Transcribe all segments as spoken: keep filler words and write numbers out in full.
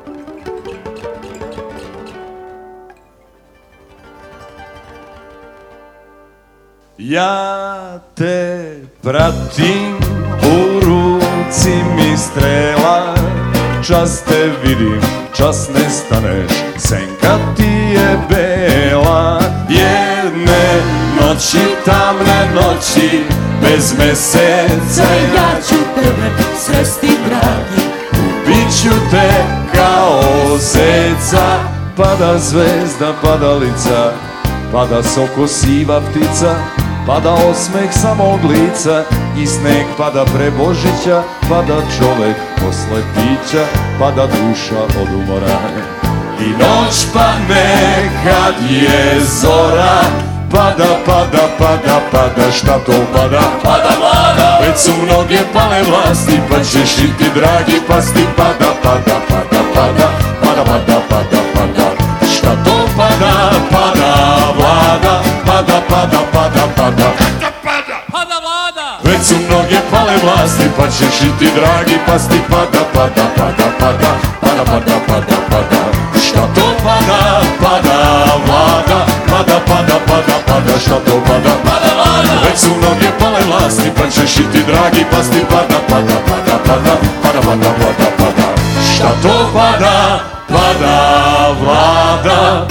Ja te pratim, u ruci mi strela, čas te vidim, čas nestaneš, senka ti je bela. Jedne noći, tamne noći, bez meseca ja ću tebe sresti, dragi, ubit ću te kao zeca. Pada zvezda, padalica, pada soko siva ptica, pada osmeh samog lica i sneg pada pre Božića, pada čovek posle pića, pada duša od umora. I noć padne kad je zora, pada, pada, pada, pada, šta to pada? Pada vlada! Već su mnoge pale vlasti, pa ćeš i ti dragi pasti. Pada, pada, pada, pada, pada, pada, pada, pada, šta to pada? Pada vlada, pada, pada, pada, pada, pada vlada! već su mnoge pale vlasti, pa ćeš i ti dragi pasti. Pada, pada, pada, pada, pada, pada, pada, pada, šta to pada? Pada vlada, pada, pada, pada, pada, šta to pada? Pada vlada! Već su mnoge pale vlasti, pa ćeš i ti dragi pasti. Pada, pada, pada, pada, pada, pada, pada, pada, šta to pada? Pada vlada.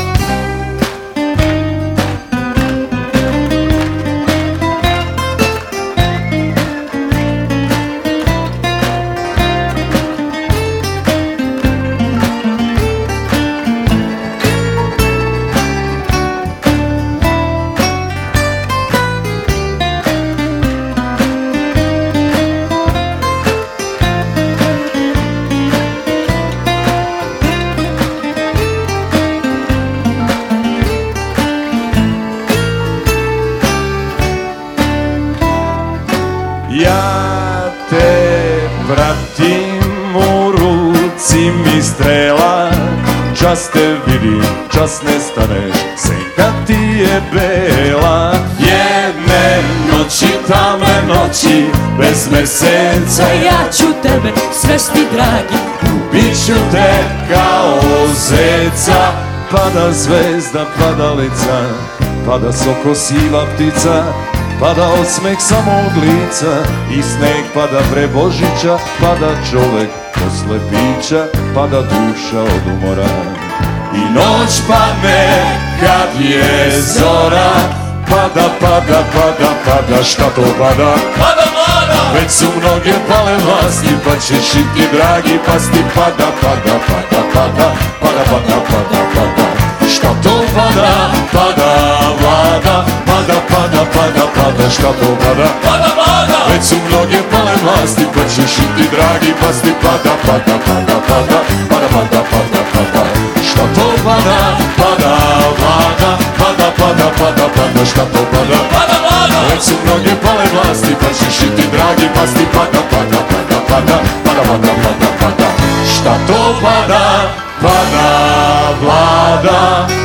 Ja te pratim, u ruci mi strela, čas te vidim, čas nestaneš, senka ti je bela. Jedne noći, tamne noći, bez meseca ja ću tebe svesti, dragi, ubit ću te kao zeca. Pada zvezda, padalica, pada soko siva ptica, pada osmeh samog lica i sneg pada pre Božića, pada čovek posle pića, pada duša od umora. I noć padne kad je zora, pada, pada, pada, pada, šta to pada? Pada vlada! Već su mnoge pale vlasti, pa ćeš i ti dragi pasti. Pada, pada, pada, pada, pada, pada, pada, pada, šta to pada? Pada vlada, pada, pada, pada, pada, šta to pada? Pada vlada! Već su mnoge pale vlasti, pa ćeš i ti dragi pasti. Pada, pada, pada, pada, pada, pada, pada, pada, šta to pada? Pada vlada, pada, pada, pada, pada, šta to pada? Pada vlada! Već su mnoge pale vlasti, pa ćeš i ti dragi pasti. Pada, pada, pada, pada, pada, pada, pada, pada, šta to pada? Pada vlada.